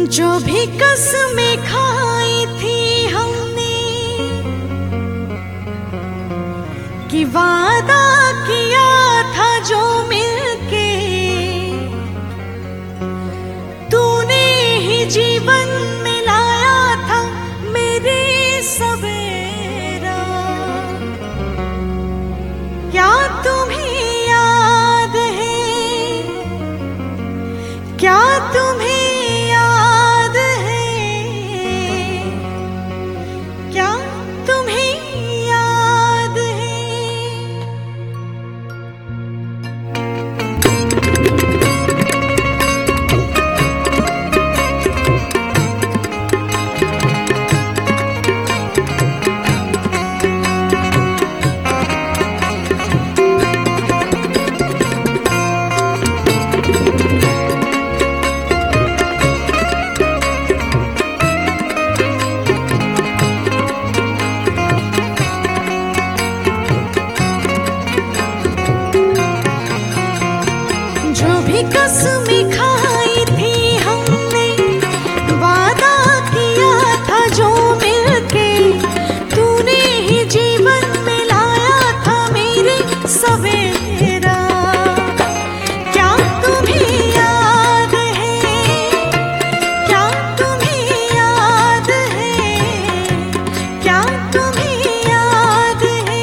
जो भी कसमें खाई थी हमने, कि वादा किया था जो मिलके, तूने ही जीवन में लाया था मेरे सवेरा। क्या तुम्हें याद है, क्या तुम्हें याद है, क्या तुम्हें याद है? कसमें खाई थी हमने, वादा किया था जो मिलके, तूने ही जीवन में लाया था मेरे सवेरा। क्या तुम्हें याद है, क्या तुम्हें याद है, क्या तुम्हें याद है?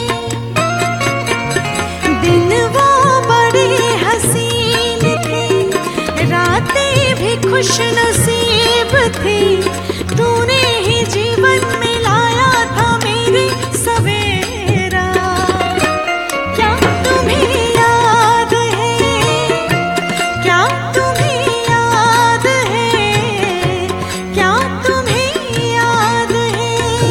दिन वो बड़े हंसी, रातें भी खुश नसीब थी, तूने ही जीवन में लाया था मेरे सवेरा। क्या तुम्हें याद है, क्या तुम्हें याद है, क्या तुम्हें याद है?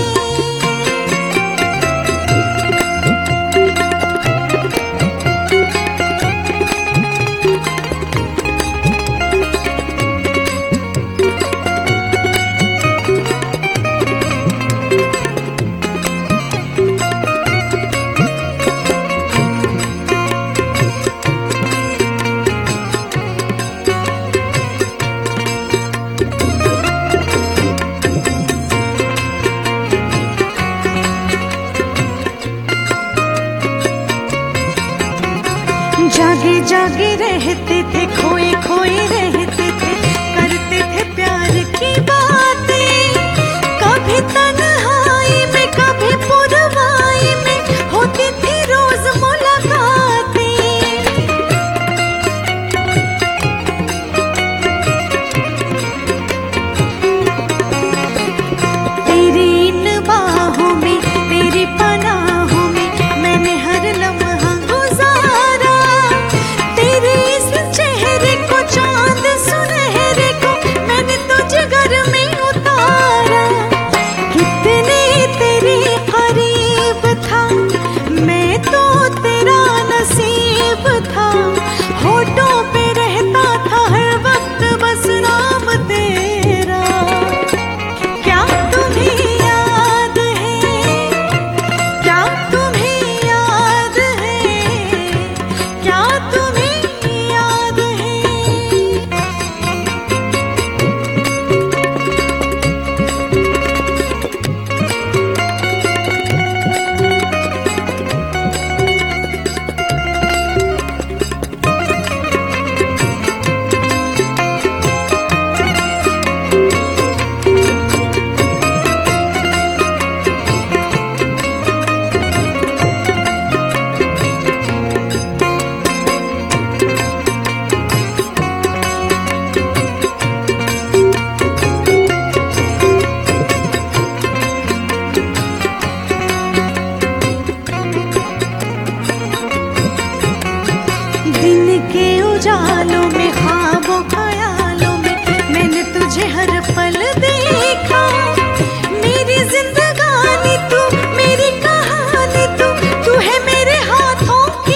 जागे जागे रहते थे, खोए खोए रहते थे, करते थे प्यार की बातें। कभी तन्हाई में, कभी पुरवाई में, होती थी रोज मुलाकातें। तेरी इन बाहों में, तेरी पनाहों में, मैंने हर लम्हा गुजारा। तेरे इस चेहरे को, चांद सुनहरे को, मैंने तुझे घर में उतारा। कितने तेरे करीब था, मैं तो तेरा नसीब था। होठों पे रहता था हर वक्त बस नाम तेरा। क्या तुम्हें याद है, क्या तुम्हें याद है, क्या तुम्हें याद है? दिन के उजालों में